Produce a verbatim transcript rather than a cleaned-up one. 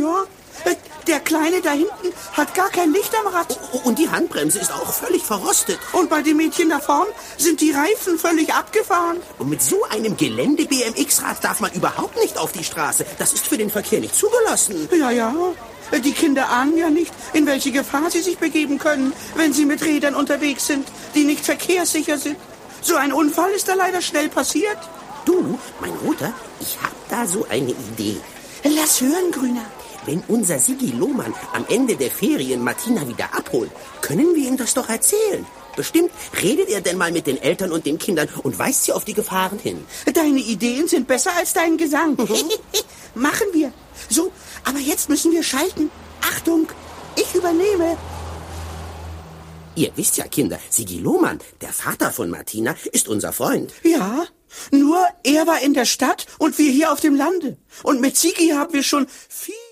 Ja, der Kleine da hinten hat gar kein Licht am Rad. Oh, und die Handbremse ist auch völlig verrostet. Und bei dem Mädchen da vorn sind die Reifen völlig abgefahren. Und mit so einem Gelände-B M X-Rad darf man überhaupt nicht auf die Straße. Das ist für den Verkehr nicht zugelassen. Ja, ja. Die Kinder ahnen ja nicht, in welche Gefahr sie sich begeben können, wenn sie mit Rädern unterwegs sind, die nicht verkehrssicher sind. So ein Unfall ist da leider schnell passiert. Du, mein Roter, ich hab da so eine Idee. Lass hören, Grüner. Wenn unser Sigi Lohmann am Ende der Ferien Martina wieder abholt, können wir ihm das doch erzählen. Bestimmt redet er denn mal mit den Eltern und den Kindern und weist sie auf die Gefahren hin. Deine Ideen sind besser als dein Gesang. Machen wir. So, aber jetzt müssen wir schalten. Achtung, ich übernehme. Ihr wisst ja, Kinder, Sigi Lohmann, der Vater von Martina, ist unser Freund. Ja, nur er war in der Stadt und wir hier auf dem Lande. Und mit Sigi haben wir schon viel